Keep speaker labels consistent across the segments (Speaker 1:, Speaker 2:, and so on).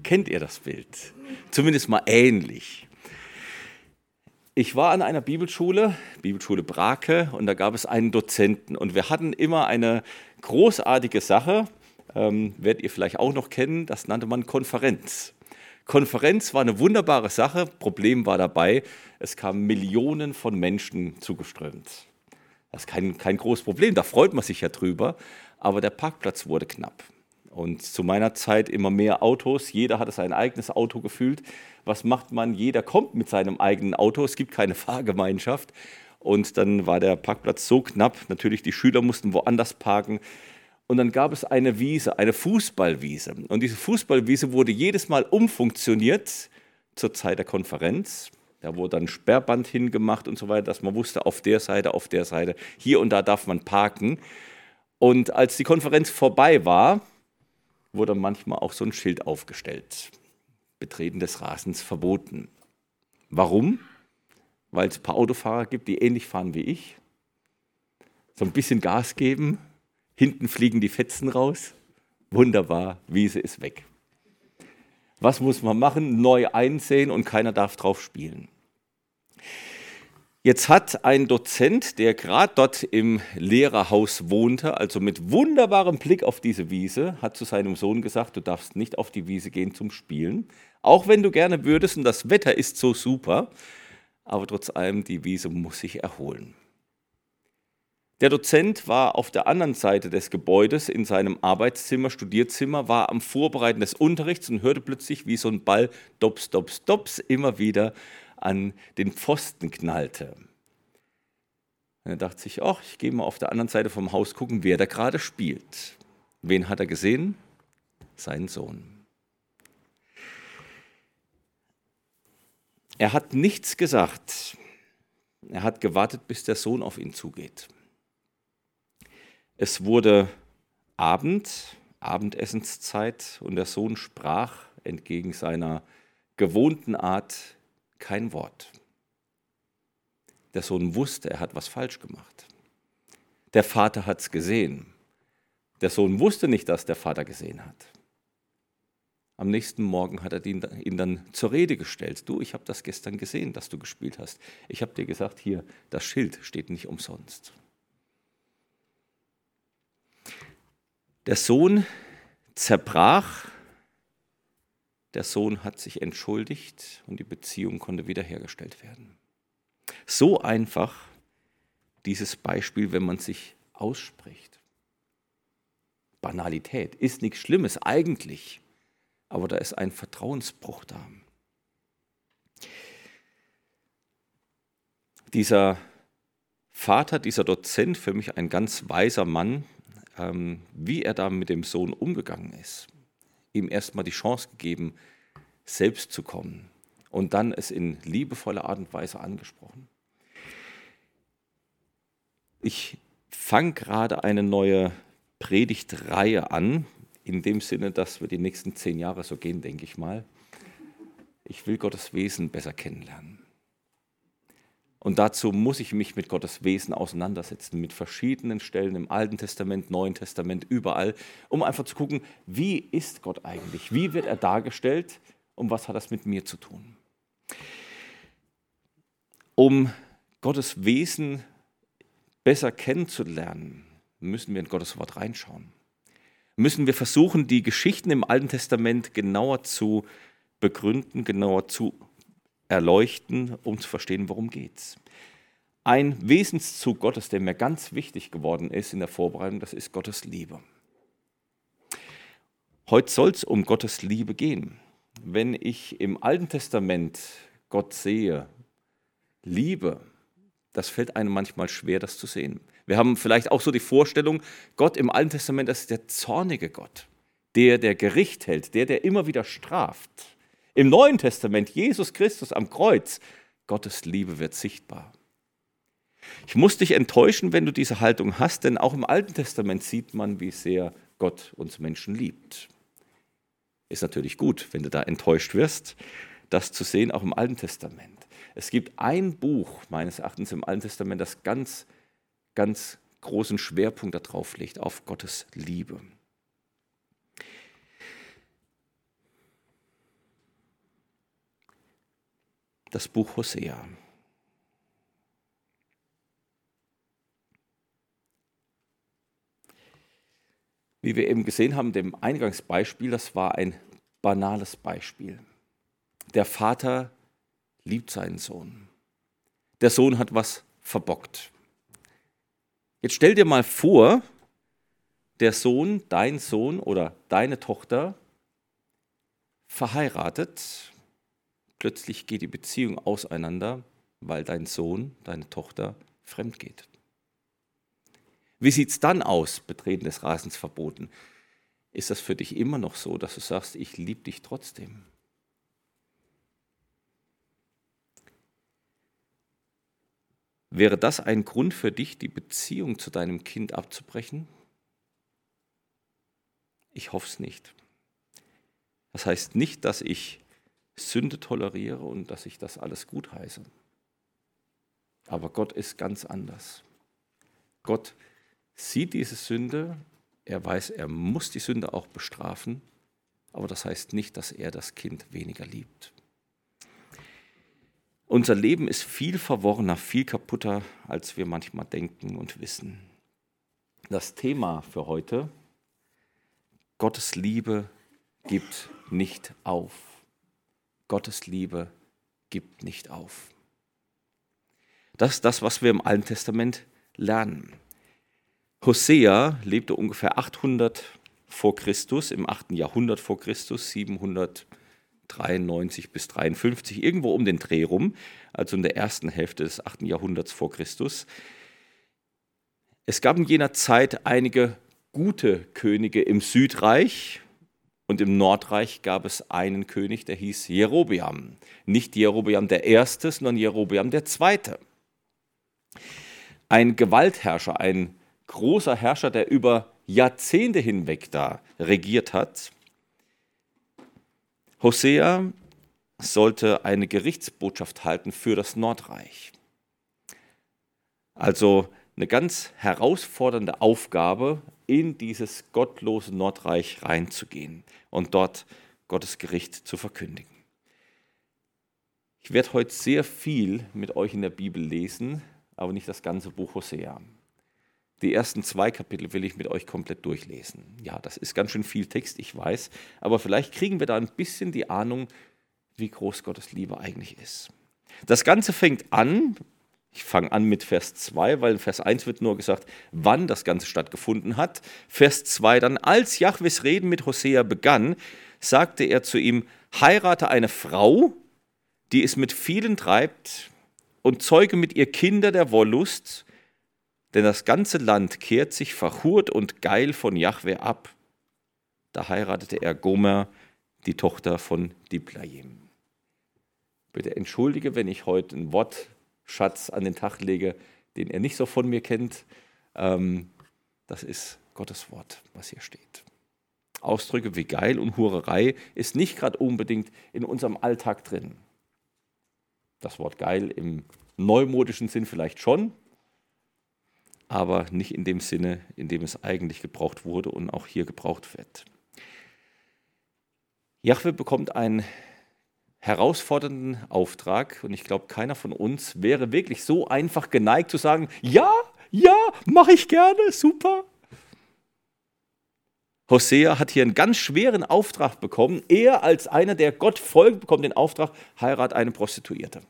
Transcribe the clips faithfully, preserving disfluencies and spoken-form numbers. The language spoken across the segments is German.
Speaker 1: kennt ihr das Bild. Zumindest mal ähnlich. Ich war an einer Bibelschule, Bibelschule Brake, und da gab es einen Dozenten. Und wir hatten immer eine großartige Sache, ähm, werdet ihr vielleicht auch noch kennen, das nannte man Konferenz. Konferenz war eine wunderbare Sache, Problem war dabei, es kamen Millionen von Menschen zugeströmt. Das ist kein, kein großes Problem, da freut man sich ja drüber, aber der Parkplatz wurde knapp. Und zu meiner Zeit immer mehr Autos, jeder hatte sein eigenes Auto gefühlt. Was macht man? Jeder kommt mit seinem eigenen Auto, es gibt keine Fahrgemeinschaft. Und dann war der Parkplatz so knapp, natürlich die Schüler mussten woanders parken. Und dann gab es eine Wiese, eine Fußballwiese. Und diese Fußballwiese wurde jedes Mal umfunktioniert zur Zeit der Konferenz. Da wurde dann ein Sperrband hingemacht und so weiter, dass man wusste, auf der Seite, auf der Seite, hier und da darf man parken. Und als die Konferenz vorbei war, wurde manchmal auch so ein Schild aufgestellt. Betreten des Rasens verboten. Warum? Weil es ein paar Autofahrer gibt, die ähnlich fahren wie ich. So ein bisschen Gas geben, hinten fliegen die Fetzen raus. Wunderbar, Wiese ist weg. Was muss man machen? Neu einsehen und keiner darf drauf spielen. Jetzt hat ein Dozent, der gerade dort im Lehrerhaus wohnte, also mit wunderbarem Blick auf diese Wiese, hat zu seinem Sohn gesagt, du darfst nicht auf die Wiese gehen zum Spielen, auch wenn du gerne würdest und das Wetter ist so super, aber trotz allem, die Wiese muss sich erholen. Der Dozent war auf der anderen Seite des Gebäudes in seinem Arbeitszimmer, Studierzimmer, war am Vorbereiten des Unterrichts und hörte plötzlich, wie so ein Ball dops, dops, dops immer wieder an den Pfosten knallte. Und er dachte sich, ach, ich gehe mal auf der anderen Seite vom Haus gucken, wer da gerade spielt. Wen hat er gesehen? Seinen Sohn. Er hat nichts gesagt. Er hat gewartet, bis der Sohn auf ihn zugeht. Es wurde Abend, Abendessenszeit, und der Sohn sprach entgegen seiner gewohnten Art kein Wort. Der Sohn wusste, er hat was falsch gemacht. Der Vater hat es gesehen. Der Sohn wusste nicht, dass der Vater gesehen hat. Am nächsten Morgen hat er ihn, ihn dann zur Rede gestellt. Du, ich habe das gestern gesehen, dass du gespielt hast. Ich habe dir gesagt, hier, das Schild steht nicht umsonst. Der Sohn zerbrach. Der Sohn hat sich entschuldigt und die Beziehung konnte wiederhergestellt werden. So einfach dieses Beispiel, wenn man sich ausspricht. Banalität ist nichts Schlimmes eigentlich, aber da ist ein Vertrauensbruch da. Dieser Vater, dieser Dozent, für mich ein ganz weiser Mann, ähm, wie er da mit dem Sohn umgegangen ist. Ihm erstmal die Chance gegeben, selbst zu kommen und dann es in liebevoller Art und Weise angesprochen. Ich fange gerade eine neue Predigtreihe an, in dem Sinne, dass wir die nächsten zehn Jahre so gehen, denke ich mal. Ich will Gottes Wesen besser kennenlernen. Und dazu muss ich mich mit Gottes Wesen auseinandersetzen, mit verschiedenen Stellen im Alten Testament, Neuen Testament, überall, um einfach zu gucken, wie ist Gott eigentlich? Wie wird er dargestellt und was hat das mit mir zu tun? Um Gottes Wesen besser kennenzulernen, müssen wir in Gottes Wort reinschauen. Müssen wir versuchen, die Geschichten im Alten Testament genauer zu begründen, genauer zu erleuchten, um zu verstehen, worum geht's. Ein Wesenszug Gottes, der mir ganz wichtig geworden ist in der Vorbereitung, das ist Gottes Liebe. Heute soll es um Gottes Liebe gehen. Wenn ich im Alten Testament Gott sehe, Liebe, das fällt einem manchmal schwer, das zu sehen. Wir haben vielleicht auch so die Vorstellung, Gott im Alten Testament, das ist der zornige Gott, der, der Gericht hält, der, der immer wieder straft. Im Neuen Testament, Jesus Christus am Kreuz, Gottes Liebe wird sichtbar. Ich muss dich enttäuschen, wenn du diese Haltung hast, denn auch im Alten Testament sieht man, wie sehr Gott uns Menschen liebt. Ist natürlich gut, wenn du da enttäuscht wirst, das zu sehen, auch im Alten Testament. Es gibt ein Buch, meines Erachtens im Alten Testament, das ganz, ganz großen Schwerpunkt darauf legt, auf Gottes Liebe. das Buch Hosea. Wie wir eben gesehen haben, dem Eingangsbeispiel, das war ein banales Beispiel. Der Vater liebt seinen Sohn. Der Sohn hat was verbockt. Jetzt stell dir mal vor, der Sohn, dein Sohn oder deine Tochter, verheiratet, plötzlich geht die Beziehung auseinander, weil dein Sohn, deine Tochter fremd geht. Wie sieht es dann aus, Betreten des Rasens verboten? Ist das für dich immer noch so, dass du sagst, ich liebe dich trotzdem? Wäre das ein Grund für dich, die Beziehung zu deinem Kind abzubrechen? Ich hoffe es nicht. Das heißt nicht, dass ich Sünde toleriere und dass ich das alles gutheiße. Aber Gott ist ganz anders. Gott sieht diese Sünde, er weiß, er muss die Sünde auch bestrafen, aber das heißt nicht, dass er das Kind weniger liebt. Unser Leben ist viel verworrener, viel kaputter, als wir manchmal denken und wissen. Das Thema für heute: Gottes Liebe gibt nicht auf. Gottes Liebe gibt nicht auf. Das ist das, was wir im Alten Testament lernen. Hosea lebte ungefähr achthundert vor Christus, im achten Jahrhundert vor Christus, siebenhundertdreiundneunzig bis dreiundfünfzig, irgendwo um den Dreh rum, also in der ersten Hälfte des achten Jahrhunderts vor Christus. Es gab in jener Zeit einige gute Könige im Südreich und im Nordreich gab es einen König, der hieß Jerobeam. Nicht Jerobeam der Erste, sondern Jerobeam der Zweite. Ein Gewaltherrscher, ein großer Herrscher, der über Jahrzehnte hinweg da regiert hat. Hosea sollte eine Gerichtsbotschaft halten für das Nordreich. Also eine ganz herausfordernde Aufgabe, in dieses gottlose Nordreich reinzugehen und dort Gottes Gericht zu verkündigen. Ich werde heute sehr viel mit euch in der Bibel lesen, aber nicht das ganze Buch Hosea. Die ersten zwei Kapitel will ich mit euch komplett durchlesen. Ja, das ist ganz schön viel Text, ich weiß, aber vielleicht kriegen wir da ein bisschen die Ahnung, wie groß Gottes Liebe eigentlich ist. Das Ganze fängt an, ich fange an mit Vers zwei, weil in Vers eins wird nur gesagt, wann das Ganze stattgefunden hat. Vers zwei dann: Als Jahwes Reden mit Hosea begann, sagte er zu ihm: Heirate eine Frau, die es mit vielen treibt, und zeuge mit ihr Kinder der Wollust, denn das ganze Land kehrt sich verhurt und geil von Jahwe ab. Da heiratete er Gomer, die Tochter von Diblaim. Bitte entschuldige, wenn ich heute einen Wortschatz an den Tag lege, den er nicht so von mir kennt. Ähm, das ist Gottes Wort, was hier steht. Ausdrücke wie geil und Hurerei ist nicht gerade unbedingt in unserem Alltag drin. Das Wort geil im neumodischen Sinn vielleicht schon, aber nicht in dem Sinne, in dem es eigentlich gebraucht wurde und auch hier gebraucht wird. Jahwe bekommt einen herausfordernden Auftrag und ich glaube, keiner von uns wäre wirklich so einfach geneigt zu sagen, ja, ja, mache ich gerne, super. Hosea hat hier einen ganz schweren Auftrag bekommen. Er als einer, der Gott folgt, bekommt den Auftrag, heirat eine Prostituierte.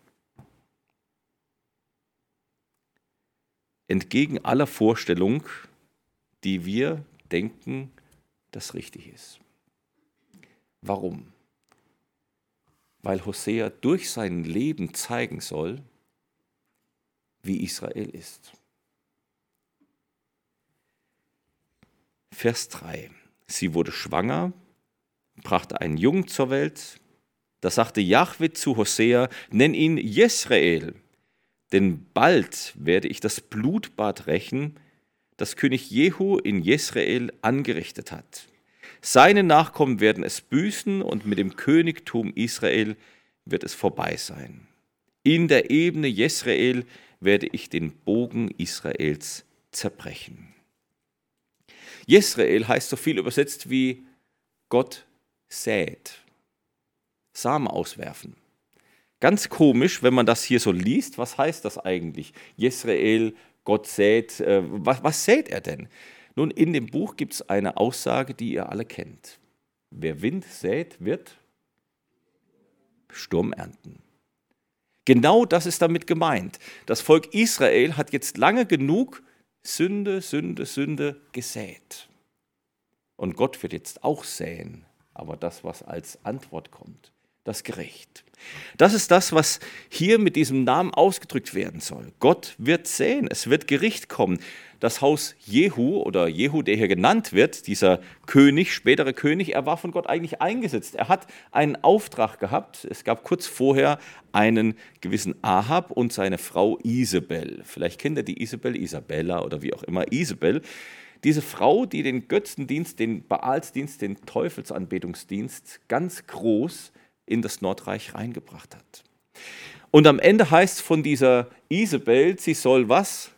Speaker 1: Entgegen aller Vorstellung, die wir denken, das richtig ist. Warum? Weil Hosea durch sein Leben zeigen soll, wie Israel ist. Vers drei. Sie wurde schwanger, brachte einen Jungen zur Welt. Da sagte Jahwe zu Hosea: Nenn ihn Jesrael, denn bald werde ich das Blutbad rächen, das König Jehu in Jesrael angerichtet hat. Seine Nachkommen werden es büßen und mit dem Königtum Israel wird es vorbei sein. In der Ebene Jesrael werde ich den Bogen Israels zerbrechen. Jesrael heißt so viel übersetzt wie Gott sät, Samen auswerfen. Ganz komisch, wenn man das hier so liest. Was heißt das eigentlich? Jesrael, Gott sät. Äh, was, was sät er denn? Nun, in dem Buch gibt es eine Aussage, die ihr alle kennt. Wer Wind sät, wird Sturm ernten. Genau das ist damit gemeint. Das Volk Israel hat jetzt lange genug Sünde, Sünde, Sünde gesät. Und Gott wird jetzt auch säen, aber das, was als Antwort kommt, das Gericht. Das ist das, was hier mit diesem Namen ausgedrückt werden soll. Gott wird säen, es wird Gericht kommen. Das Haus Jehu oder Jehu, der hier genannt wird, dieser König, spätere König, er war von Gott eigentlich eingesetzt. Er hat einen Auftrag gehabt. Es gab kurz vorher einen gewissen Ahab und seine Frau Isabel. Vielleicht kennt ihr die Isabel, Isabella oder wie auch immer, Isabel. Diese Frau, die den Götzendienst, den Baalsdienst, den Teufelsanbetungsdienst ganz groß in das Nordreich reingebracht hat. Und am Ende heißt es von dieser Isabel, sie soll was?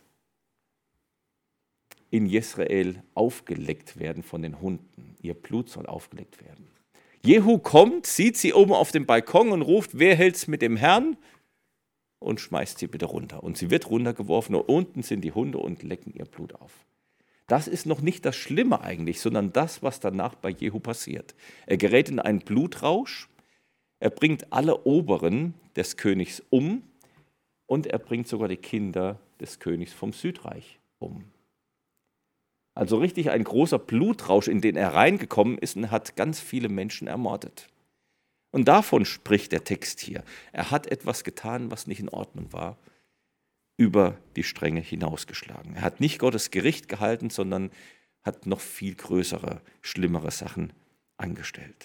Speaker 1: In Jesrael aufgeleckt werden von den Hunden. Ihr Blut soll aufgeleckt werden. Jehu kommt, sieht sie oben auf dem Balkon und ruft, wer hält's mit dem Herrn? Und schmeißt sie bitte runter. Und sie wird runtergeworfen und unten sind die Hunde und lecken ihr Blut auf. Das ist noch nicht das Schlimme eigentlich, sondern das, was danach bei Jehu passiert. Er gerät in einen Blutrausch, er bringt alle Oberen des Königs um und er bringt sogar die Kinder des Königs vom Südreich um. Also richtig ein großer Blutrausch, in den er reingekommen ist und hat ganz viele Menschen ermordet. Und davon spricht der Text hier. Er hat etwas getan, was nicht in Ordnung war, über die Stränge hinausgeschlagen. Er hat nicht Gottes Gericht gehalten, sondern hat noch viel größere, schlimmere Sachen angestellt.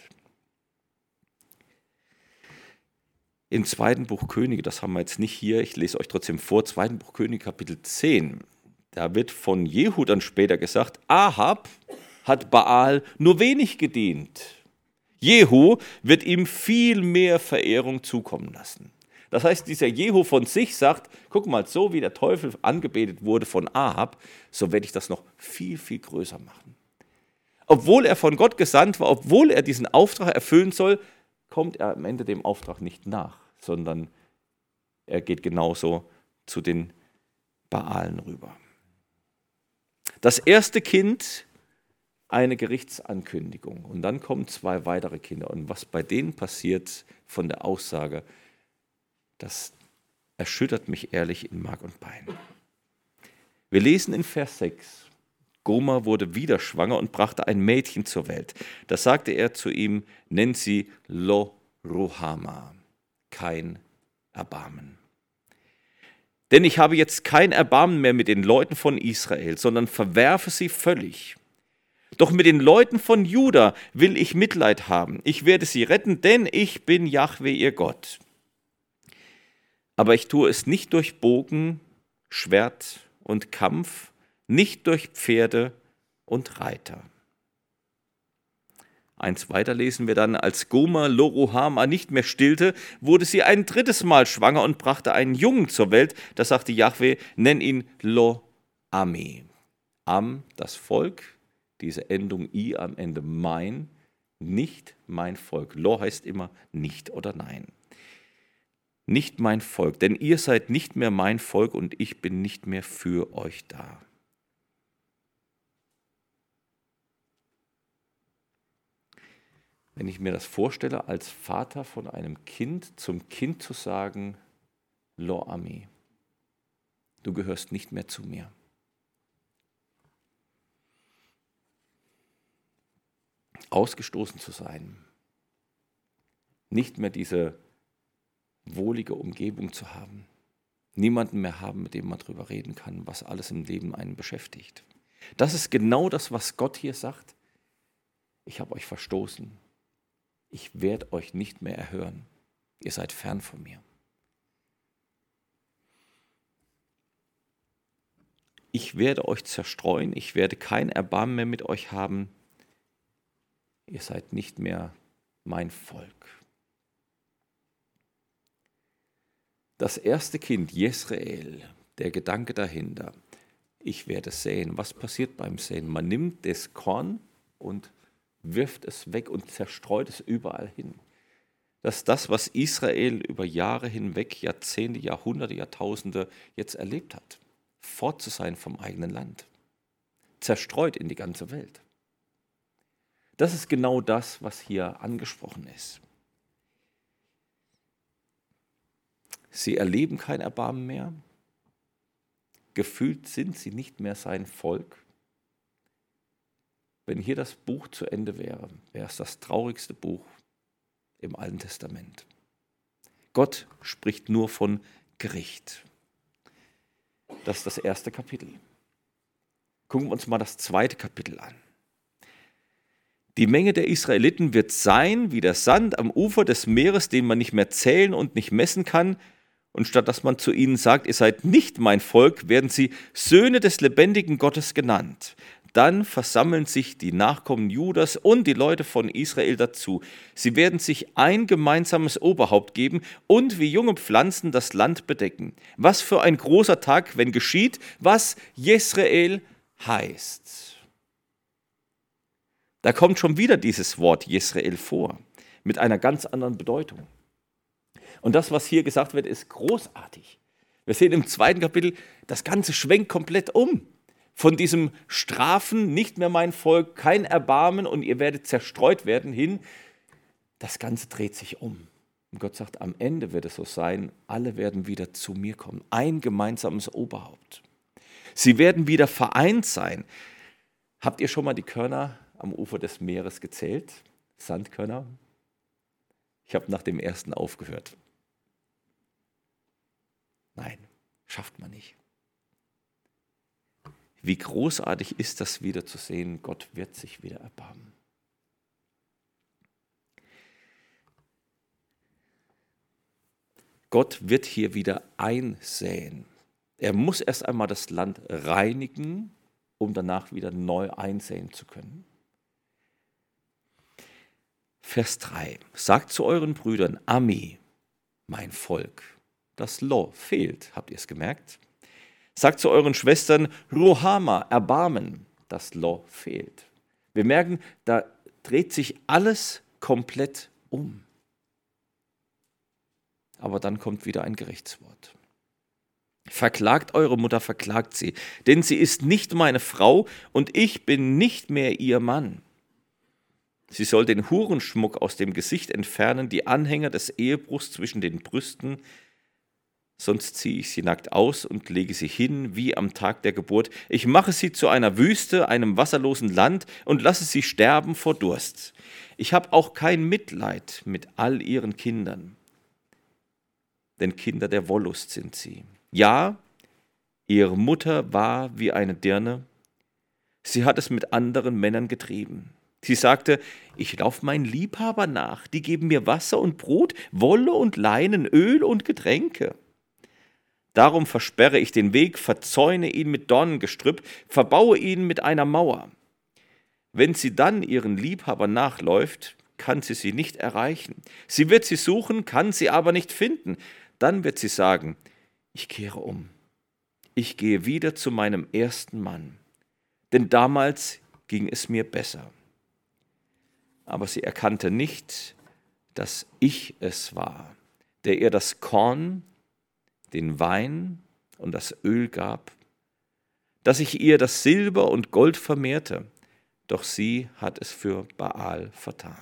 Speaker 1: Im zweiten Buch Könige, das haben wir jetzt nicht hier, ich lese euch trotzdem vor, zweiten Buch Könige, Kapitel zehn, da wird von Jehu dann später gesagt, Ahab hat Baal nur wenig gedient. Jehu wird ihm viel mehr Verehrung zukommen lassen. Das heißt, dieser Jehu von sich sagt, guck mal, so wie der Teufel angebetet wurde von Ahab, so werde ich das noch viel, viel größer machen. Obwohl er von Gott gesandt war, obwohl er diesen Auftrag erfüllen soll, kommt er am Ende dem Auftrag nicht nach, sondern er geht genauso zu den Baalen rüber. Das erste Kind, eine Gerichtsankündigung. Und dann kommen zwei weitere Kinder. Und was bei denen passiert von der Aussage, das erschüttert mich ehrlich in Mark und Bein. Wir lesen in Vers sechs, Gomer wurde wieder schwanger und brachte ein Mädchen zur Welt. Da sagte er zu ihm, nenn sie Lo-Ruhama, kein Erbarmen. Denn ich habe jetzt kein Erbarmen mehr mit den Leuten von Israel, sondern verwerfe sie völlig. Doch mit den Leuten von Juda will ich Mitleid haben. Ich werde sie retten, denn ich bin Jahwe, ihr Gott. Aber ich tue es nicht durch Bogen, Schwert und Kampf, nicht durch Pferde und Reiter. Eins weiter lesen wir dann, als Gomer Lo-Ruhama nicht mehr stillte, wurde sie ein drittes Mal schwanger und brachte einen Jungen zur Welt. Da sagte Jahwe, nenn ihn Lo-Ami. Am, das Volk, diese Endung I am Ende mein, nicht mein Volk. Lo heißt immer nicht oder nein. Nicht mein Volk, denn ihr seid nicht mehr mein Volk und ich bin nicht mehr für euch da. Wenn ich mir das vorstelle, als Vater von einem Kind zum Kind zu sagen, Lo-Ami, du gehörst nicht mehr zu mir. Ausgestoßen zu sein, nicht mehr diese wohlige Umgebung zu haben, niemanden mehr haben, mit dem man drüber reden kann, was alles im Leben einen beschäftigt. Das ist genau das, was Gott hier sagt. Ich habe euch verstoßen. Ich werde euch nicht mehr erhören. Ihr seid fern von mir. Ich werde euch zerstreuen. Ich werde kein Erbarmen mehr mit euch haben. Ihr seid nicht mehr mein Volk. Das erste Kind, Jesrael, der Gedanke dahinter, ich werde säen. Was passiert beim Säen? Man nimmt das Korn und wirft es weg und zerstreut es überall hin. dass das, was Israel über Jahre hinweg, Jahrzehnte, Jahrhunderte, Jahrtausende jetzt erlebt hat, fort zu sein vom eigenen Land, zerstreut in die ganze Welt. Das ist genau das, was hier angesprochen ist. Sie erleben kein Erbarmen mehr. Gefühlt sind sie nicht mehr sein Volk. Wenn hier das Buch zu Ende wäre, wäre es das traurigste Buch im Alten Testament. Gott spricht nur von Gericht. Das ist das erste Kapitel. Gucken wir uns mal das zweite Kapitel an. Die Menge der Israeliten wird sein wie der Sand am Ufer des Meeres, den man nicht mehr zählen und nicht messen kann. Und statt dass man zu ihnen sagt, ihr seid nicht mein Volk, werden sie Söhne des lebendigen Gottes genannt. Dann versammeln sich die Nachkommen Judas und die Leute von Israel dazu. Sie werden sich ein gemeinsames Oberhaupt geben und wie junge Pflanzen das Land bedecken. Was für ein großer Tag, wenn geschieht, was Jesrael heißt. Da kommt schon wieder dieses Wort Jesrael vor, mit einer ganz anderen Bedeutung. Und das, was hier gesagt wird, ist großartig. Wir sehen im zweiten Kapitel, das Ganze schwenkt komplett um. Von diesem Strafen, nicht mehr mein Volk, kein Erbarmen und ihr werdet zerstreut werden, hin. Das Ganze dreht sich um. Und Gott sagt, am Ende wird es so sein, alle werden wieder zu mir kommen. Ein gemeinsames Oberhaupt. Sie werden wieder vereint sein. Habt ihr schon mal die Körner am Ufer des Meeres gezählt? Sandkörner? Ich habe nach dem ersten aufgehört. Nein, schafft man nicht. Wie großartig ist das wieder zu sehen, Gott wird sich wieder erbarmen. Gott wird hier wieder einsäen. Er muss erst einmal das Land reinigen, um danach wieder neu einsäen zu können. Vers drei. Sagt zu euren Brüdern, Ami, mein Volk. Das Lo fehlt, habt ihr es gemerkt? Sagt zu euren Schwestern, Ruhama, Erbarmen. Das Lo fehlt. Wir merken, da dreht sich alles komplett um. Aber dann kommt wieder ein Gerichtswort. Verklagt eure Mutter, verklagt sie, denn sie ist nicht meine Frau und ich bin nicht mehr ihr Mann. Sie soll den Hurenschmuck aus dem Gesicht entfernen, die Anhänger des Ehebruchs zwischen den Brüsten, sonst ziehe ich sie nackt aus und lege sie hin wie am Tag der Geburt. Ich mache sie zu einer Wüste, einem wasserlosen Land und lasse sie sterben vor Durst. Ich habe auch kein Mitleid mit all ihren Kindern, denn Kinder der Wollust sind sie. Ja, ihre Mutter war wie eine Dirne. Sie hat es mit anderen Männern getrieben. Sie sagte, ich laufe meinen Liebhaber nach, die geben mir Wasser und Brot, Wolle und Leinen, Öl und Getränke. Darum versperre ich den Weg, verzäune ihn mit Dornengestrüpp, verbaue ihn mit einer Mauer. Wenn sie dann ihren Liebhaber nachläuft, kann sie sie nicht erreichen. Sie wird sie suchen, kann sie aber nicht finden. Dann wird sie sagen, ich kehre um. Ich gehe wieder zu meinem ersten Mann, denn damals ging es mir besser. Aber sie erkannte nicht, dass ich es war, der ihr das Korn, den Wein und das Öl gab, dass ich ihr das Silber und Gold vermehrte, doch sie hat es für Baal vertan.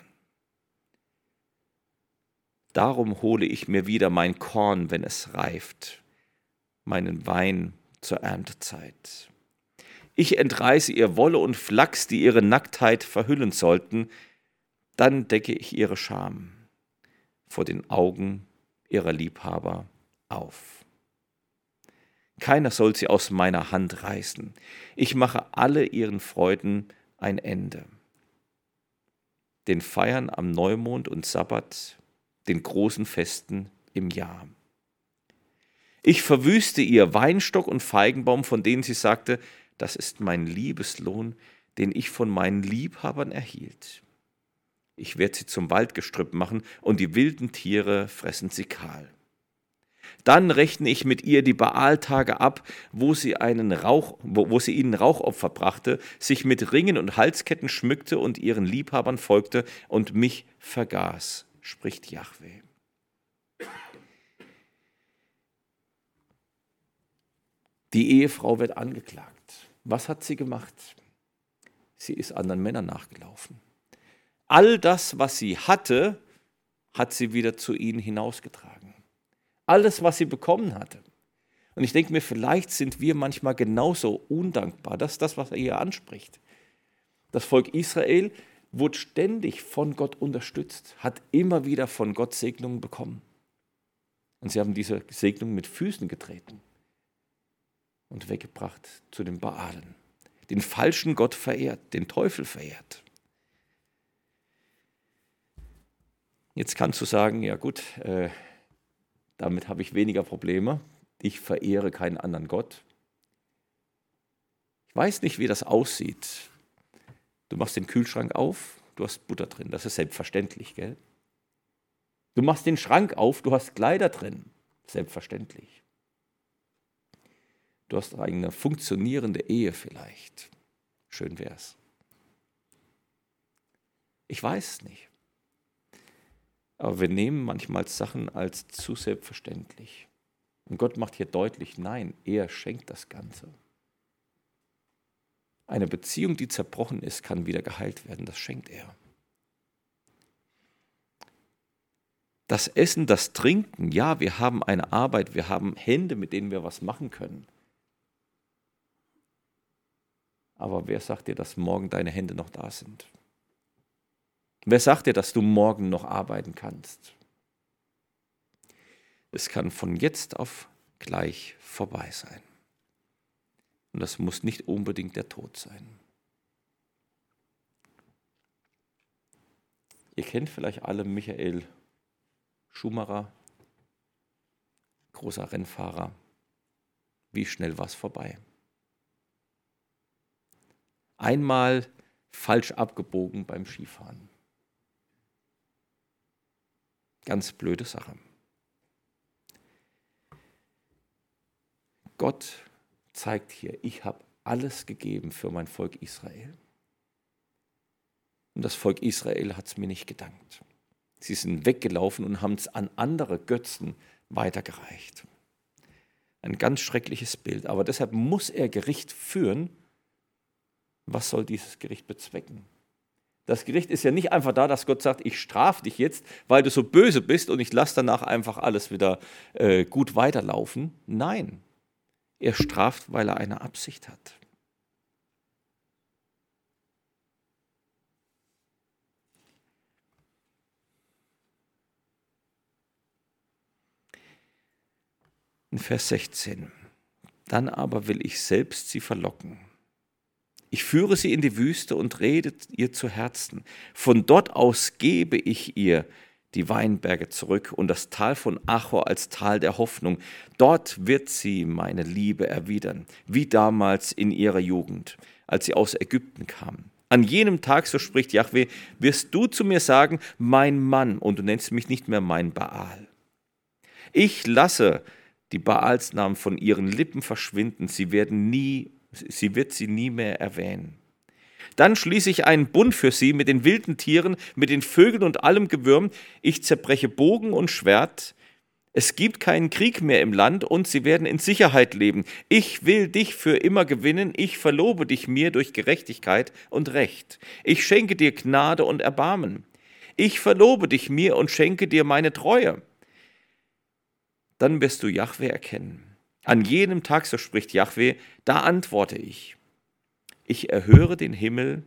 Speaker 1: Darum hole ich mir wieder mein Korn, wenn es reift, meinen Wein zur Erntezeit. Ich entreiße ihr Wolle und Flachs, die ihre Nacktheit verhüllen sollten, dann decke ich ihre Scham vor den Augen ihrer Liebhaber auf. Keiner soll sie aus meiner Hand reißen. Ich mache alle ihren Freuden ein Ende. Den Feiern am Neumond und Sabbat, den großen Festen im Jahr. Ich verwüste ihr Weinstock und Feigenbaum, von denen sie sagte, das ist mein Liebeslohn, den ich von meinen Liebhabern erhielt. Ich werde sie zum Waldgestrüpp machen und die wilden Tiere fressen sie kahl. Dann rechne ich mit ihr die Baaltage ab, wo sie, einen Rauch, wo, wo sie ihnen Rauchopfer brachte, sich mit Ringen und Halsketten schmückte und ihren Liebhabern folgte und mich vergaß, spricht Jahwe. Die Ehefrau wird angeklagt. Was hat sie gemacht? Sie ist anderen Männern nachgelaufen. All das, was sie hatte, hat sie wieder zu ihnen hinausgetragen. Alles, was sie bekommen hatte. Und ich denke mir, vielleicht sind wir manchmal genauso undankbar. Das ist das, was er hier anspricht. Das Volk Israel wurde ständig von Gott unterstützt, hat immer wieder von Gott Segnungen bekommen. Und sie haben diese Segnung mit Füßen getreten und weggebracht zu den Baalen. Den falschen Gott verehrt, den Teufel verehrt. Jetzt kannst du sagen, ja gut, äh, damit habe ich weniger Probleme. Ich verehre keinen anderen Gott. Ich weiß nicht, wie das aussieht. Du machst den Kühlschrank auf, du hast Butter drin, das ist selbstverständlich, gell? Du machst den Schrank auf, du hast Kleider drin, selbstverständlich. Du hast eine funktionierende Ehe vielleicht. Schön wär's. Ich weiß es nicht. Aber wir nehmen manchmal Sachen als zu selbstverständlich. Und Gott macht hier deutlich, nein, er schenkt das Ganze. Eine Beziehung, die zerbrochen ist, kann wieder geheilt werden, das schenkt er. Das Essen, das Trinken, ja, wir haben eine Arbeit, wir haben Hände, mit denen wir was machen können. Aber wer sagt dir, dass morgen deine Hände noch da sind? Wer sagt dir, dass du morgen noch arbeiten kannst? Es kann von jetzt auf gleich vorbei sein. Und das muss nicht unbedingt der Tod sein. Ihr kennt vielleicht alle Michael Schumacher, großer Rennfahrer. Wie schnell war es vorbei? Einmal falsch abgebogen beim Skifahren. Ganz blöde Sache. Gott zeigt hier, ich habe alles gegeben für mein Volk Israel. Und das Volk Israel hat es mir nicht gedankt. Sie sind weggelaufen und haben es an andere Götzen weitergereicht. Ein ganz schreckliches Bild. Aber deshalb muss er Gericht führen. Was soll dieses Gericht bezwecken? Das Gericht ist ja nicht einfach da, dass Gott sagt, ich strafe dich jetzt, weil du so böse bist und ich lasse danach einfach alles wieder äh, gut weiterlaufen. Nein, er straft, weil er eine Absicht hat. In Vers sechzehn. Dann aber will ich selbst sie verlocken. Ich führe sie in die Wüste und rede ihr zu Herzen. Von dort aus gebe ich ihr die Weinberge zurück und das Tal von Achor als Tal der Hoffnung. Dort wird sie meine Liebe erwidern, wie damals in ihrer Jugend, als sie aus Ägypten kam. An jenem Tag, so spricht Jahwe, wirst du zu mir sagen, mein Mann, und du nennst mich nicht mehr mein Baal. Ich lasse die Baalsnamen von ihren Lippen verschwinden, sie werden nie Sie wird sie nie mehr erwähnen. Dann schließe ich einen Bund für sie mit den wilden Tieren, mit den Vögeln und allem Gewürm. Ich zerbreche Bogen und Schwert. Es gibt keinen Krieg mehr im Land und sie werden in Sicherheit leben. Ich will dich für immer gewinnen. Ich verlobe dich mir durch Gerechtigkeit und Recht. Ich schenke dir Gnade und Erbarmen. Ich verlobe dich mir und schenke dir meine Treue. Dann wirst du Jahwe erkennen. An jenem Tag, so spricht Jahwe, da antworte ich. Ich erhöre den Himmel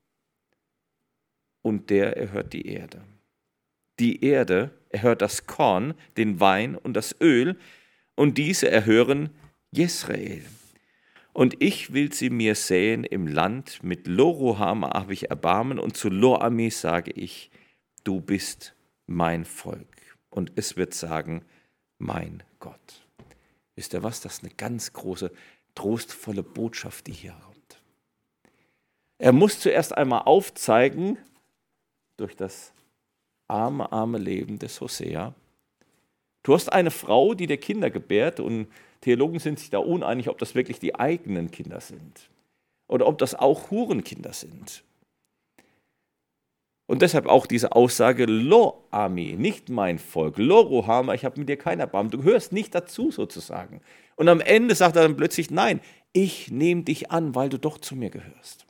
Speaker 1: und der erhört die Erde. Die Erde erhört das Korn, den Wein und das Öl und diese erhören Jesrael. Und ich will sie mir säen im Land, mit Lo-Ruhama habe ich Erbarmen und zu Lo-Ami sage ich, du bist mein Volk. Und es wird sagen, mein Gott. Wisst ihr was? Das ist eine ganz große, trostvolle Botschaft, die hier kommt. Er muss zuerst einmal aufzeigen, durch das arme, arme Leben des Hosea. Du hast eine Frau, die dir Kinder gebärt, und Theologen sind sich da uneinig, ob das wirklich die eigenen Kinder sind oder ob das auch Hurenkinder sind. Und deshalb auch diese Aussage, Lo Ami, nicht mein Volk, Lo Ruhama, ich habe mit dir kein Erbarmen, du gehörst nicht dazu sozusagen. Und am Ende sagt er dann plötzlich, nein, ich nehme dich an, weil du doch zu mir gehörst.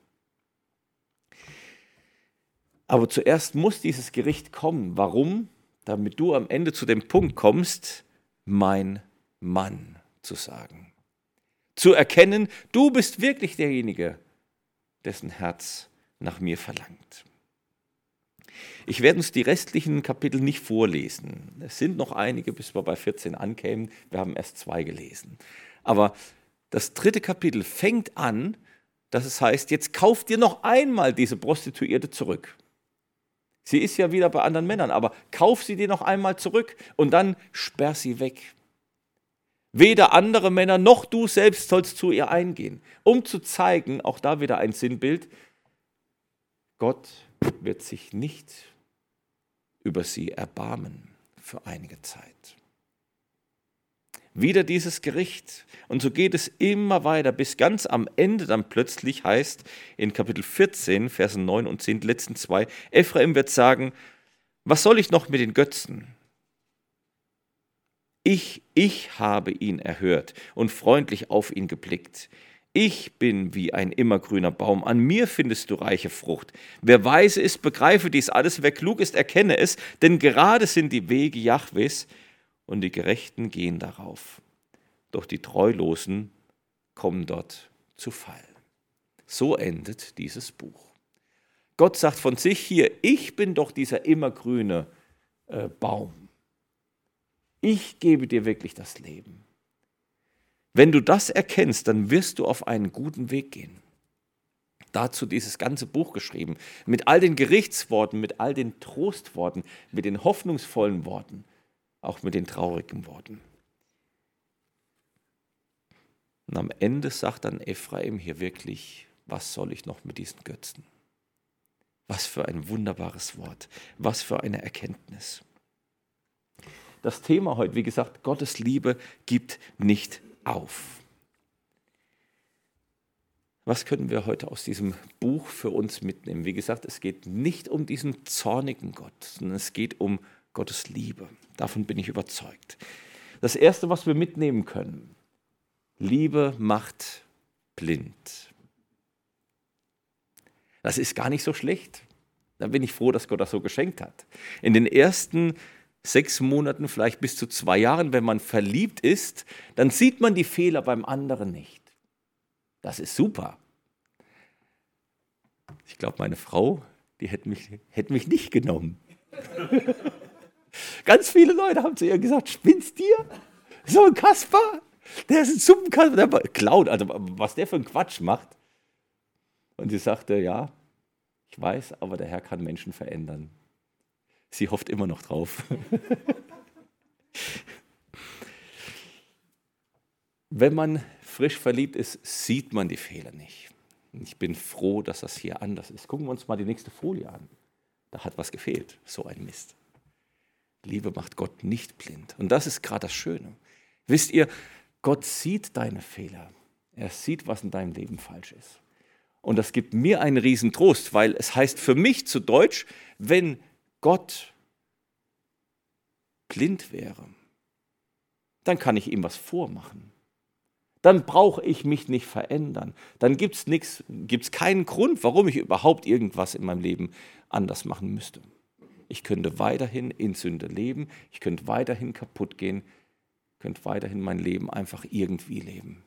Speaker 1: Aber zuerst muss dieses Gericht kommen. Warum? Damit du am Ende zu dem Punkt kommst, mein Mann zu sagen. Zu erkennen, du bist wirklich derjenige, dessen Herz nach mir verlangt. Ich werde uns die restlichen Kapitel nicht vorlesen. Es sind noch einige, bis wir bei vierzehn ankämen. Wir haben erst zwei gelesen. Aber das dritte Kapitel fängt an, dass es heißt, jetzt kauft dir noch einmal diese Prostituierte zurück. Sie ist ja wieder bei anderen Männern, aber kauf sie dir noch einmal zurück und dann sperr sie weg. Weder andere Männer noch du selbst sollst zu ihr eingehen, um zu zeigen, auch da wieder ein Sinnbild, Gott wird sich nicht über sie erbarmen für einige Zeit. Wieder dieses Gericht. Und so geht es immer weiter, bis ganz am Ende dann plötzlich heißt, in Kapitel vierzehn, Versen neun und zehn, die letzten zwei, Ephraim wird sagen, was soll ich noch mit den Götzen? Ich, ich habe ihn erhört und freundlich auf ihn geblickt. Ich bin wie ein immergrüner Baum, an mir findest du reiche Frucht. Wer weise ist, begreife dies alles, wer klug ist, erkenne es, denn gerade sind die Wege Jahwes und die Gerechten gehen darauf. Doch die Treulosen kommen dort zu Fall. So endet dieses Buch. Gott sagt von sich hier, ich bin doch dieser immergrüne äh, Baum. Ich gebe dir wirklich das Leben. Wenn du das erkennst, dann wirst du auf einen guten Weg gehen. Dazu dieses ganze Buch geschrieben, mit all den Gerichtsworten, mit all den Trostworten, mit den hoffnungsvollen Worten, auch mit den traurigen Worten. Und am Ende sagt dann Ephraim hier wirklich, was soll ich noch mit diesen Götzen? Was für ein wunderbares Wort, was für eine Erkenntnis. Das Thema heute, wie gesagt, Gottes Liebe gibt nicht auf. Was können wir heute aus diesem Buch für uns mitnehmen? Wie gesagt, es geht nicht um diesen zornigen Gott, sondern es geht um Gottes Liebe. Davon bin ich überzeugt. Das Erste, was wir mitnehmen können, Liebe macht blind. Das ist gar nicht so schlecht. Da bin ich froh, dass Gott das so geschenkt hat. In den ersten sechs Monaten, vielleicht bis zu zwei Jahren, wenn man verliebt ist, dann sieht man die Fehler beim anderen nicht. Das ist super. Ich glaube, meine Frau, die hätte mich, hätte mich nicht genommen. Ganz viele Leute haben zu ihr gesagt, spinnst dir? So ein Kasper? Der ist ein Suppenkasper, der klaut, also was der für einen Quatsch macht. Und sie sagte, ja, ich weiß, aber der Herr kann Menschen verändern. Sie hofft immer noch drauf. Wenn man frisch verliebt ist, sieht man die Fehler nicht. Ich bin froh, dass das hier anders ist. Gucken wir uns mal die nächste Folie an. Da hat was gefehlt, so ein Mist. Liebe macht Gott nicht blind. Und das ist gerade das Schöne. Wisst ihr, Gott sieht deine Fehler. Er sieht, was in deinem Leben falsch ist. Und das gibt mir einen riesen Trost, weil es heißt für mich zu Deutsch, wenn Gott blind wäre, dann kann ich ihm was vormachen. Dann brauche ich mich nicht verändern. Dann gibt es nichts, gibt's keinen Grund, warum ich überhaupt irgendwas in meinem Leben anders machen müsste. Ich könnte weiterhin in Sünde leben, ich könnte weiterhin kaputt gehen, könnte weiterhin mein Leben einfach irgendwie leben.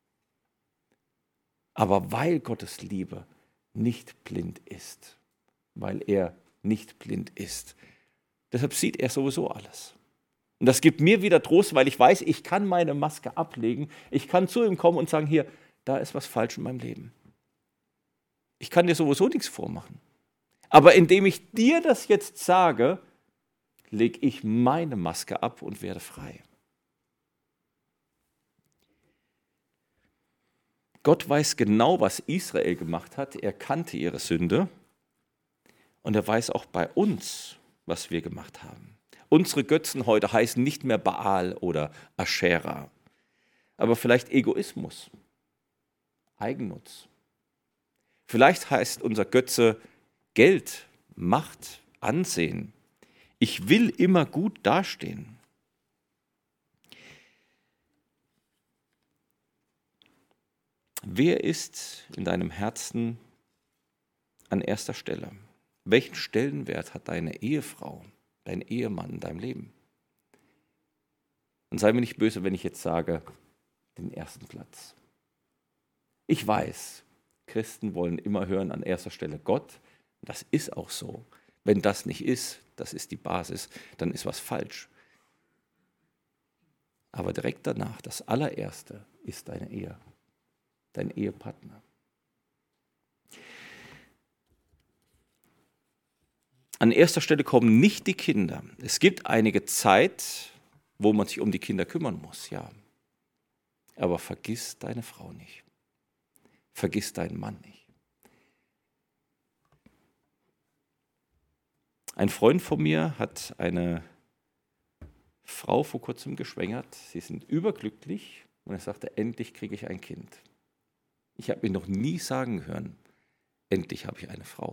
Speaker 1: Aber weil Gottes Liebe nicht blind ist, weil er nicht blind ist, deshalb sieht er sowieso alles. Und das gibt mir wieder Trost, weil ich weiß, ich kann meine Maske ablegen. Ich kann zu ihm kommen und sagen, hier, da ist was falsch in meinem Leben. Ich kann dir sowieso nichts vormachen. Aber indem ich dir das jetzt sage, lege ich meine Maske ab und werde frei. Gott weiß genau, was Israel gemacht hat. Er kannte ihre Sünde. Und er weiß auch bei uns, was wir gemacht haben. Unsere Götzen heute heißen nicht mehr Baal oder Aschera, aber vielleicht Egoismus, Eigennutz. Vielleicht heißt unser Götze Geld, Macht, Ansehen. Ich will immer gut dastehen. Wer ist in deinem Herzen an erster Stelle? Welchen Stellenwert hat deine Ehefrau, dein Ehemann in deinem Leben? Und sei mir nicht böse, wenn ich jetzt sage, den ersten Platz. Ich weiß, Christen wollen immer hören an erster Stelle Gott. Das ist auch so. Wenn das nicht ist, das ist die Basis, dann ist was falsch. Aber direkt danach, das allererste ist deine Ehe, dein Ehepartner. An erster Stelle kommen nicht die Kinder. Es gibt einige Zeit, wo man sich um die Kinder kümmern muss, ja. Aber vergiss deine Frau nicht. Vergiss deinen Mann nicht. Ein Freund von mir hat eine Frau vor kurzem geschwängert. Sie sind überglücklich und er sagte, endlich kriege ich ein Kind. Ich habe ihn noch nie sagen hören, endlich habe ich eine Frau.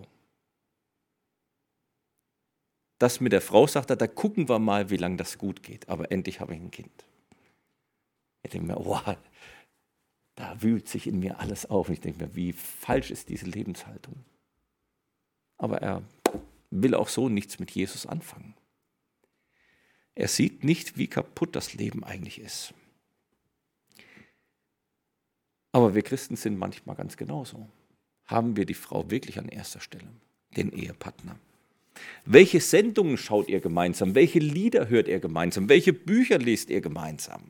Speaker 1: Das mit der Frau sagt er, da gucken wir mal, wie lange das gut geht. Aber endlich habe ich ein Kind. Ich denke mir, wow, da wühlt sich in mir alles auf. Und ich denke mir, wie falsch ist diese Lebenshaltung. Aber er will auch so nichts mit Jesus anfangen. Er sieht nicht, wie kaputt das Leben eigentlich ist. Aber wir Christen sind manchmal ganz genauso. Haben wir die Frau wirklich an erster Stelle, den Ehepartner? Welche Sendungen schaut ihr gemeinsam? Welche Lieder hört ihr gemeinsam? Welche Bücher lest ihr gemeinsam?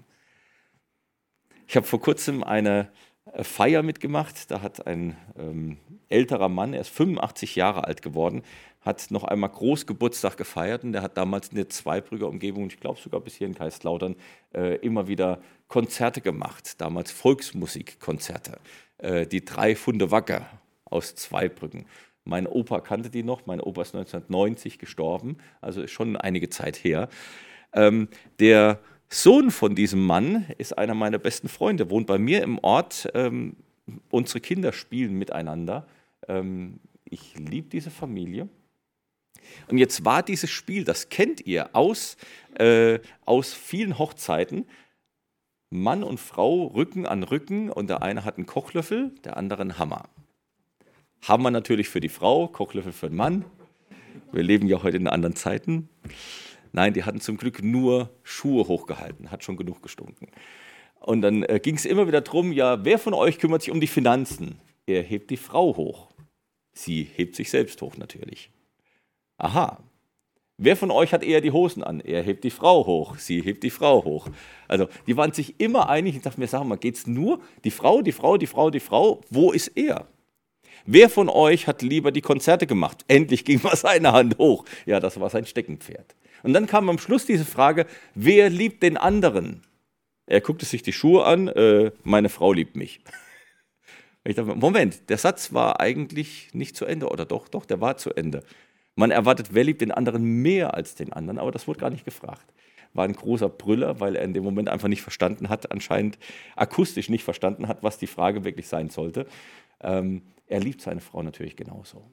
Speaker 1: Ich habe vor kurzem eine Feier mitgemacht. Da hat ein ähm, älterer Mann, er ist fünfundachtzig Jahre alt geworden, hat noch einmal Großgeburtstag gefeiert. Und der hat damals in der Zweibrücker Umgebung, ich glaube sogar bis hier in Kaiserslautern, äh, immer wieder Konzerte gemacht. Damals Volksmusikkonzerte. Äh, die drei Funde Wacker aus Zweibrücken. Mein Opa kannte die noch, mein Opa ist neunzehnhundertneunzig gestorben, also ist schon einige Zeit her. Ähm, der Sohn von diesem Mann ist einer meiner besten Freunde, wohnt bei mir im Ort. Ähm, unsere Kinder spielen miteinander. Ähm, ich liebe diese Familie. Und jetzt war dieses Spiel, das kennt ihr aus, äh, aus vielen Hochzeiten, Mann und Frau Rücken an Rücken und der eine hat einen Kochlöffel, der andere einen Hammer. Hammer natürlich für die Frau, Kochlöffel für den Mann. Wir leben ja heute in anderen Zeiten. Nein, die hatten zum Glück nur Schuhe hochgehalten, hat schon genug gestunken. Und dann äh, ging es immer wieder darum, ja, wer von euch kümmert sich um die Finanzen? Er hebt die Frau hoch. Sie hebt sich selbst hoch natürlich. Aha. Wer von euch hat eher die Hosen an? Er hebt die Frau hoch, sie hebt die Frau hoch. Also die waren sich immer einig. Ich dachte mir, sag mal, geht es nur die Frau, die Frau, die Frau, die Frau? Wo ist er? Wer von euch hat lieber die Konzerte gemacht? Endlich ging mal seine Hand hoch. Ja, das war sein Steckenpferd. Und dann kam am Schluss diese Frage, wer liebt den anderen? Er guckte sich die Schuhe an, äh, meine Frau liebt mich. Ich dachte, Moment, der Satz war eigentlich nicht zu Ende. Oder doch, doch, der war zu Ende. Man erwartet, wer liebt den anderen mehr als den anderen, aber das wurde gar nicht gefragt. War ein großer Brüller, weil er in dem Moment einfach nicht verstanden hat, anscheinend akustisch nicht verstanden hat, was die Frage wirklich sein sollte. Ähm, er liebt seine Frau natürlich genauso.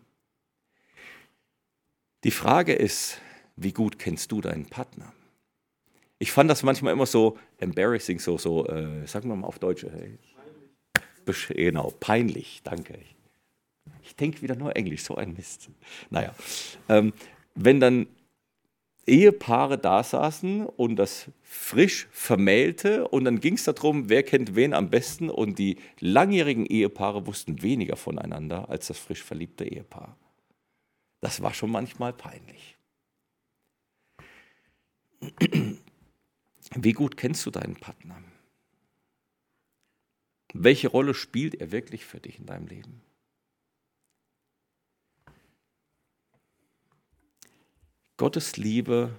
Speaker 1: Die Frage ist, wie gut kennst du deinen Partner? Ich fand das manchmal immer so embarrassing, so, so äh, sagen wir mal auf Deutsch. Äh, genau, peinlich, danke. Ich denke wieder nur Englisch, so ein Mist. Naja, ähm, wenn dann Ehepaare da saßen und das frisch vermählte und dann ging es darum, wer kennt wen am besten und die langjährigen Ehepaare wussten weniger voneinander als das frisch verliebte Ehepaar. Das war schon manchmal peinlich. Wie gut kennst du deinen Partner? Welche Rolle spielt er wirklich für dich in deinem Leben? Gottes Liebe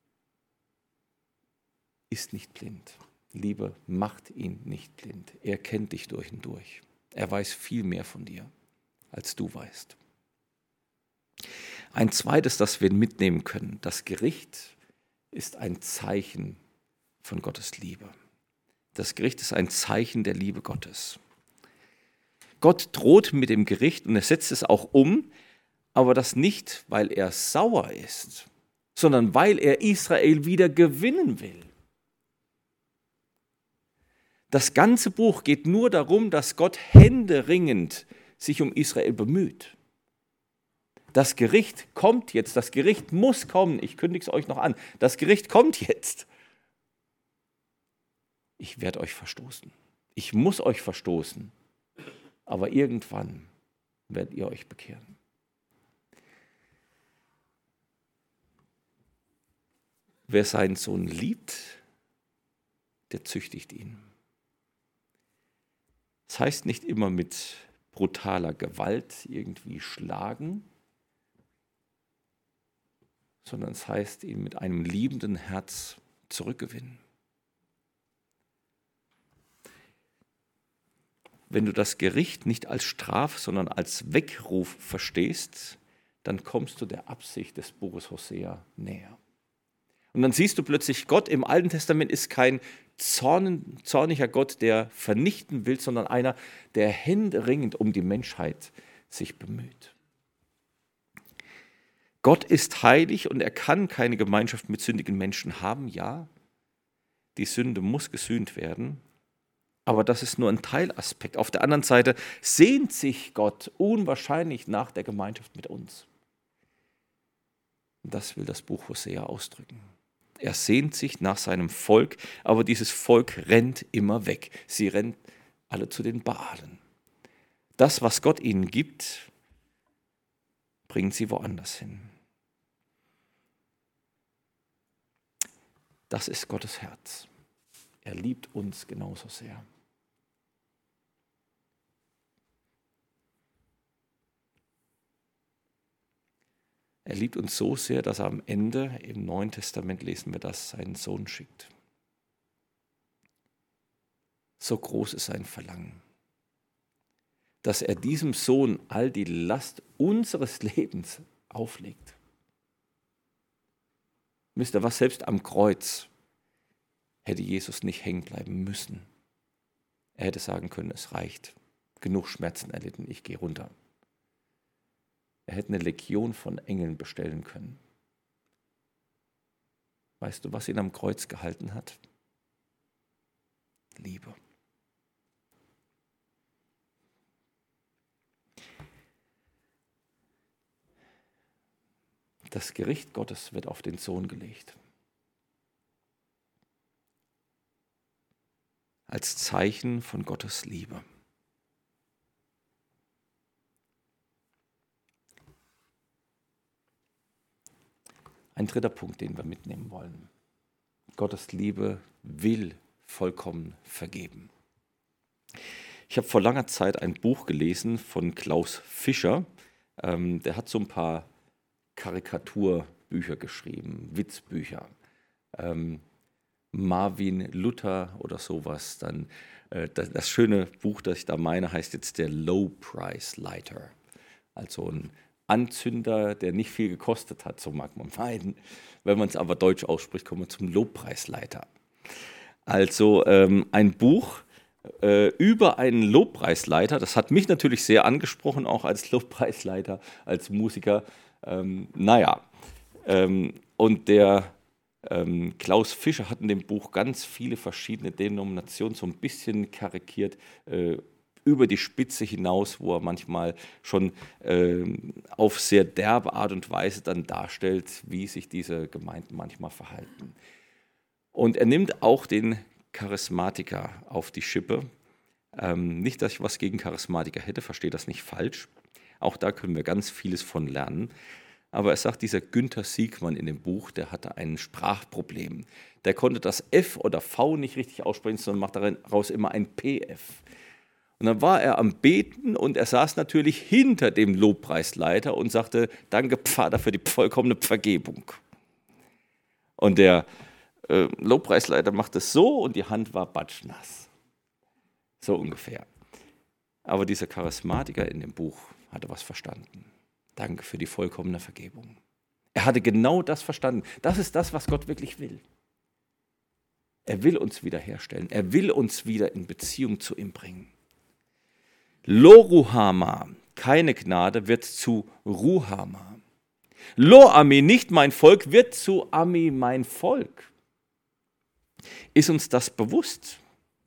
Speaker 1: ist nicht blind. Liebe macht ihn nicht blind. Er kennt dich durch und durch. Er weiß viel mehr von dir, als du weißt. Ein zweites, das wir mitnehmen können, das Gericht ist ein Zeichen von Gottes Liebe. Das Gericht ist ein Zeichen der Liebe Gottes. Gott droht mit dem Gericht und er setzt es auch um, aber das nicht, weil er sauer ist, sondern weil er Israel wieder gewinnen will. Das ganze Buch geht nur darum, dass Gott händeringend sich um Israel bemüht. Das Gericht kommt jetzt, das Gericht muss kommen. Ich kündige es euch noch an. Das Gericht kommt jetzt. Ich werde euch verstoßen. Ich muss euch verstoßen. Aber irgendwann werdet ihr euch bekehren. Wer seinen Sohn liebt, der züchtigt ihn. Das heißt nicht immer mit brutaler Gewalt irgendwie schlagen, sondern es heißt ihn mit einem liebenden Herz zurückgewinnen. Wenn du das Gericht nicht als Straf, sondern als Weckruf verstehst, dann kommst du der Absicht des Buches Hosea näher. Und dann siehst du plötzlich, Gott im Alten Testament ist kein zorn, zorniger Gott, der vernichten will, sondern einer, der händeringend um die Menschheit sich bemüht. Gott ist heilig und er kann keine Gemeinschaft mit sündigen Menschen haben, ja. Die Sünde muss gesühnt werden, aber das ist nur ein Teilaspekt. Auf der anderen Seite sehnt sich Gott unwahrscheinlich nach der Gemeinschaft mit uns. Das will das Buch Hosea ausdrücken. Er sehnt sich nach seinem Volk, aber dieses Volk rennt immer weg. Sie rennen alle zu den Baalen. Das, was Gott ihnen gibt, bringt sie woanders hin. Das ist Gottes Herz. Er liebt uns genauso sehr. Er liebt uns so sehr, dass er am Ende, im Neuen Testament lesen wir das, seinen Sohn schickt. So groß ist sein Verlangen, dass er diesem Sohn all die Last unseres Lebens auflegt. Wisst ihr was, selbst am Kreuz hätte Jesus nicht hängen bleiben müssen. Er hätte sagen können, es reicht, genug Schmerzen erlitten, ich gehe runter. Er hätte eine Legion von Engeln bestellen können. Weißt du, was ihn am Kreuz gehalten hat? Liebe. Das Gericht Gottes wird auf den Sohn gelegt. Als Zeichen von Gottes Liebe. Ein dritter Punkt, den wir mitnehmen wollen. Gottes Liebe will vollkommen vergeben. Ich habe vor langer Zeit ein Buch gelesen von Klaus Fischer. Ähm, der hat so ein paar Karikaturbücher geschrieben, Witzbücher. Ähm, Marvin Luther oder sowas. Dann, äh, das, das schöne Buch, das ich da meine, heißt jetzt der Low Price Lighter. Also ein Anzünder, der nicht viel gekostet hat, so mag man meinen. Wenn man es aber deutsch ausspricht, kommen wir zum Lobpreisleiter. Also ähm, ein Buch äh, über einen Lobpreisleiter. Das hat mich natürlich sehr angesprochen, auch als Lobpreisleiter, als Musiker. Ähm, naja, ähm, und der ähm, Klaus Fischer hat in dem Buch ganz viele verschiedene Denominationen so ein bisschen karikiert, äh, über die Spitze hinaus, wo er manchmal schon äh, auf sehr derbe Art und Weise dann darstellt, wie sich diese Gemeinden manchmal verhalten. Und er nimmt auch den Charismatiker auf die Schippe. Ähm, nicht, dass ich was gegen Charismatiker hätte, verstehe das nicht falsch. Auch da können wir ganz vieles von lernen. Aber er sagt, dieser Günther Siegmann in dem Buch, der hatte ein Sprachproblem. Der konnte das F oder V nicht richtig aussprechen, sondern macht daraus immer ein P F. Und dann war er am Beten und er saß natürlich hinter dem Lobpreisleiter und sagte, danke Vater für die vollkommene Vergebung. Und der äh, Lobpreisleiter machte es so und die Hand war batschnass. So ungefähr. Aber dieser Charismatiker in dem Buch hatte was verstanden. Danke für die vollkommene Vergebung. Er hatte genau das verstanden. Das ist das, was Gott wirklich will. Er will uns wiederherstellen. Er will uns wieder in Beziehung zu ihm bringen. Loruhama, keine Gnade, wird zu Ruhama. Lo Ami, nicht mein Volk, wird zu Ami, mein Volk. Ist uns das bewusst?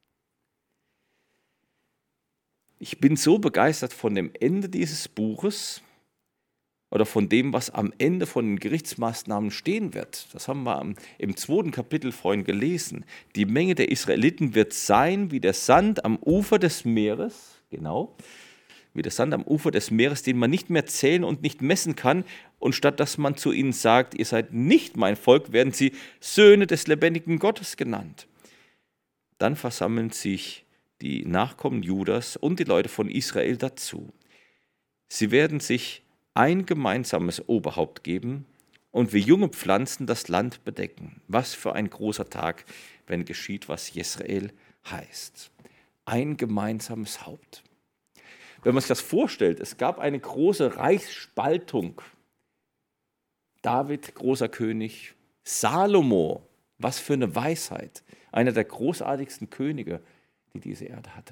Speaker 1: Ich bin so begeistert von dem Ende dieses Buches oder von dem, was am Ende von den Gerichtsmaßnahmen stehen wird. Das haben wir im zweiten Kapitel vorhin gelesen. Die Menge der Israeliten wird sein wie der Sand am Ufer des Meeres, genau, wie der Sand am Ufer des Meeres, den man nicht mehr zählen und nicht messen kann. Und statt dass man zu ihnen sagt, ihr seid nicht mein Volk, werden sie Söhne des lebendigen Gottes genannt. Dann versammeln sich die Nachkommen Judas und die Leute von Israel dazu. Sie werden sich ein gemeinsames Oberhaupt geben und wie junge Pflanzen das Land bedecken. Was für ein großer Tag, wenn geschieht, was Jesrael heißt. Ein gemeinsames Haupt. Wenn man sich das vorstellt, es gab eine große Reichsspaltung. David, großer König, Salomo, was für eine Weisheit, einer der großartigsten Könige, die diese Erde hatte.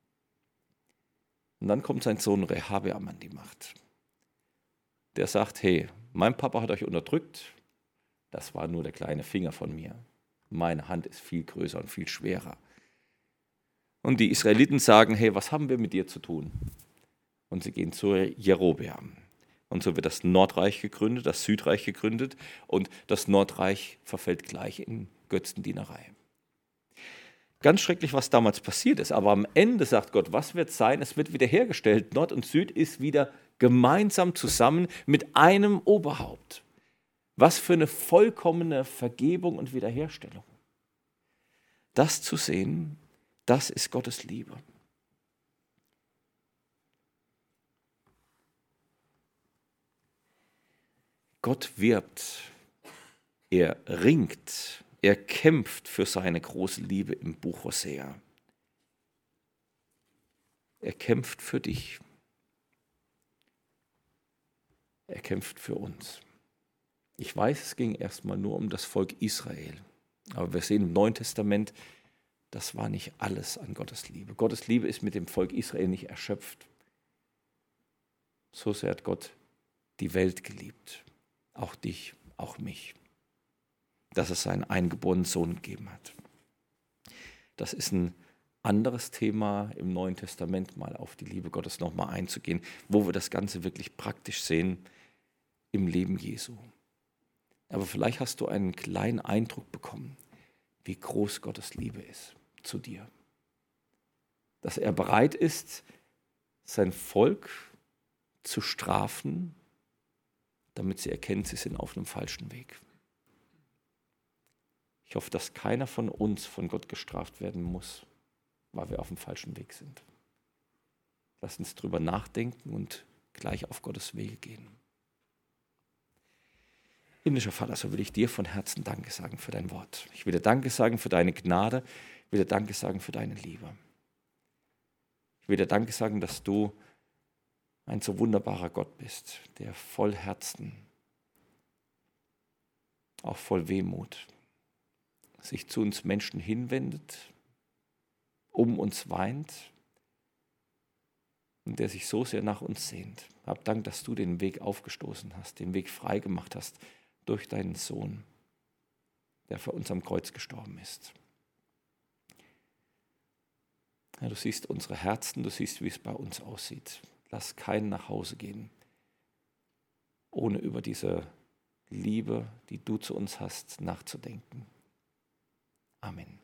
Speaker 1: Und dann kommt sein Sohn Rehabeam an die Macht. Der sagt, hey, mein Papa hat euch unterdrückt, das war nur der kleine Finger von mir. Meine Hand ist viel größer und viel schwerer. Und die Israeliten sagen, hey, was haben wir mit dir zu tun? Und sie gehen zu Jerobeam. Und so wird das Nordreich gegründet, das Südreich gegründet und das Nordreich verfällt gleich in Götzendienerei. Ganz schrecklich, was damals passiert ist. Aber am Ende sagt Gott, was wird sein? Es wird wiederhergestellt. Nord und Süd ist wieder gemeinsam zusammen mit einem Oberhaupt. Was für eine vollkommene Vergebung und Wiederherstellung. Das zu sehen, das ist Gottes Liebe. Gott wirbt, er ringt, er kämpft für seine große Liebe im Buch Hosea. Er kämpft für dich. Er kämpft für uns. Ich weiß, es ging erstmal nur um das Volk Israel. Aber wir sehen im Neuen Testament, das war nicht alles an Gottes Liebe. Gottes Liebe ist mit dem Volk Israel nicht erschöpft. So sehr hat Gott die Welt geliebt. Auch dich, auch mich. Dass es seinen eingeborenen Sohn gegeben hat. Das ist ein anderes Thema im Neuen Testament, mal auf die Liebe Gottes nochmal einzugehen, wo wir das Ganze wirklich praktisch sehen im Leben Jesu. Aber vielleicht hast du einen kleinen Eindruck bekommen, wie groß Gottes Liebe ist zu dir. Dass er bereit ist, sein Volk zu strafen, damit sie erkennen, sie sind auf einem falschen Weg. Ich hoffe, dass keiner von uns von Gott gestraft werden muss, weil wir auf dem falschen Weg sind. Lass uns drüber nachdenken und gleich auf Gottes Wege gehen. Himmlischer Vater, so will ich dir von Herzen Danke sagen für dein Wort. Ich will dir Danke sagen für deine Gnade. Ich will dir Danke sagen für deine Liebe. Ich will dir Danke sagen, dass du ein so wunderbarer Gott bist, der voll Herzen, auch voll Wehmut, sich zu uns Menschen hinwendet, um uns weint und der sich so sehr nach uns sehnt. Hab Dank, dass du den Weg aufgestoßen hast, den Weg frei gemacht hast durch deinen Sohn, der für uns am Kreuz gestorben ist. Ja, du siehst unsere Herzen, du siehst, wie es bei uns aussieht. Lass keinen nach Hause gehen, ohne über diese Liebe, die du zu uns hast, nachzudenken. Amen.